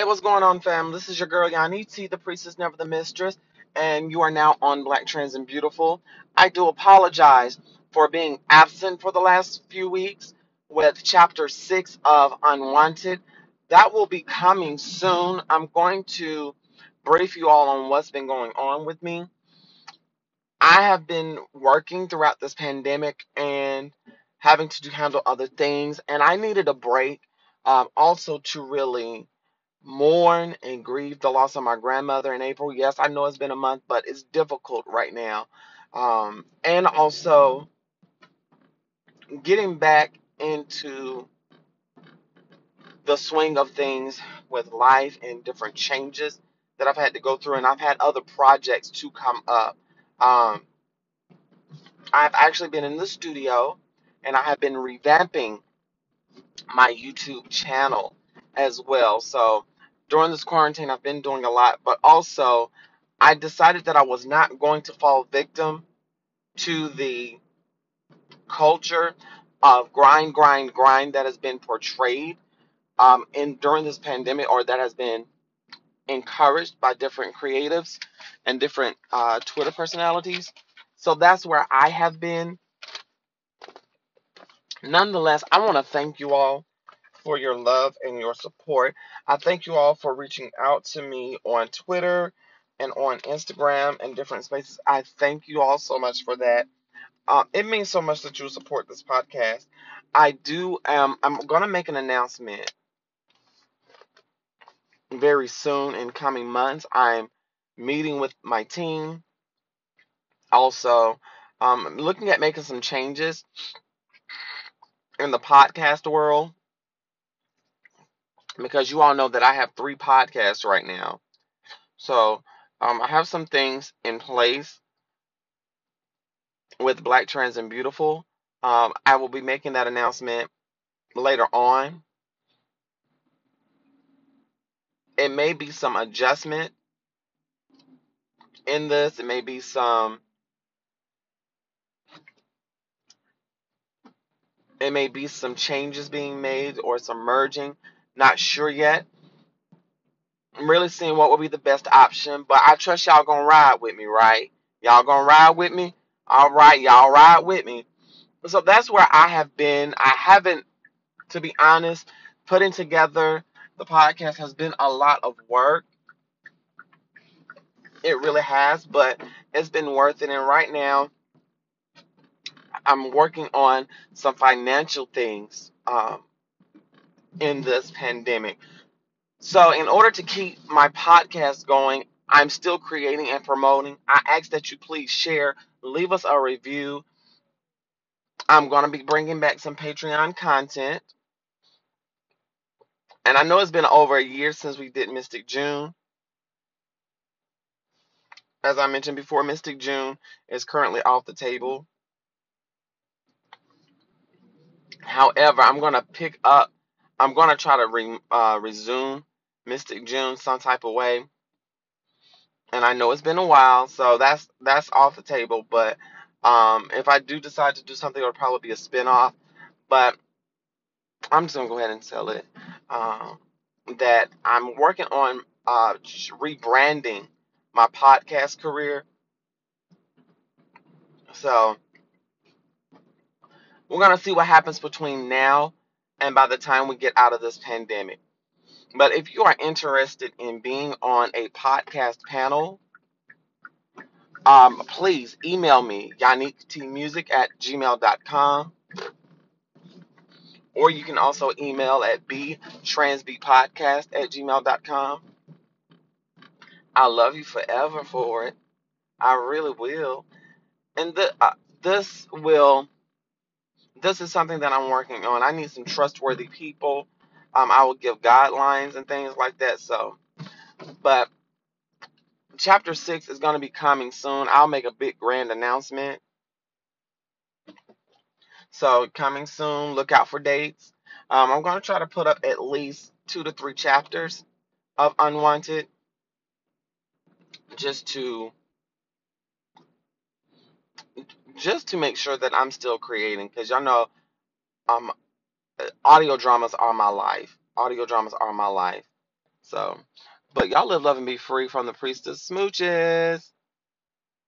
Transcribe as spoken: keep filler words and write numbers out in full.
what's going on, fam? This is your girl Yaniti, the priestess, never the mistress, and you are now on Black Trans and Beautiful. I do apologize for being absent for the last few weeks with chapter six of Unwanted. That will be coming soon. I'm going to brief you all on what's been going on with me. I have been working throughout this pandemic and having to do, handle other things, and I needed a break um, also to really mourn and grieve the loss of my grandmother in April. Yes, I know it's been a month, but it's difficult right now. Um, and also getting back into the swing of things with life and different changes that I've had to go through, and I've had other projects to come up. Um, I've actually been in the studio and I have been revamping my YouTube channel as well. So during this quarantine, I've been doing a lot, but also I decided that I was not going to fall victim to the culture of grind, grind, grind that has been portrayed um, in during this pandemic, or that has been encouraged by different creatives and different uh, Twitter personalities. So that's where I have been. Nonetheless, I want to thank you all for your love and your support. I thank you all for reaching out to me on Twitter and on Instagram and different spaces. I thank you all so much for that. Uh, it means so much that you support this podcast. I do. Um, I'm gonna make an announcement very soon in coming months. I'm meeting with my team. Also, um, looking at making some changes in the podcast world, because you all know that I have three podcasts right now. So um, I have some things in place with Black Trans and Beautiful. Um, I will be making that announcement later on. It may be some adjustment in this. It may be some. It may be some changes being made or some merging. Not sure yet. I'm really seeing what will be the best option, but I trust y'all gonna ride with me, right? Y'all gonna ride with me? All right, y'all ride with me. So that's where I have been. I haven't, to be honest, putting together the podcast has been a lot of work. It really has, but it's been worth it. And right now, I'm working on some financial things um, in this pandemic. So, in order to keep my podcast going, I'm still creating and promoting. I ask that you please share, leave us a review. I'm going to be bringing back some Patreon content. And I know it's been over a year since we did Mystic June. As I mentioned before, Mystic June is currently off the table. However, I'm going to pick up, I'm going to try to re, uh, resume Mystic June some type of way. And I know it's been a while, so that's that's off the table. But um, if I do decide to do something, it'll probably be a spinoff. But I'm just going to go ahead and tell it um, that I'm working on uh, rebranding my podcast career. So we're going to see what happens between now and by the time we get out of this pandemic. But if you are interested in being on a podcast panel, um, please email me, yanniktmusic at gmail dot com. Or you can also email at btransbpodcast at gmail dot com. I love you forever for it. I really will. And the, uh, this will, this is something that I'm working on. I need some trustworthy people. Um, I will give guidelines and things like that. So, but chapter six is going to be coming soon. I'll make a big grand announcement. So coming soon. Look out for dates. Um, I'm going to try to put up at least two to three chapters of Unwanted, just to just to make sure that I'm still creating, because y'all know um audio dramas are my life. Audio dramas are my life. So, but y'all live, love, and be free from the priestess smooches.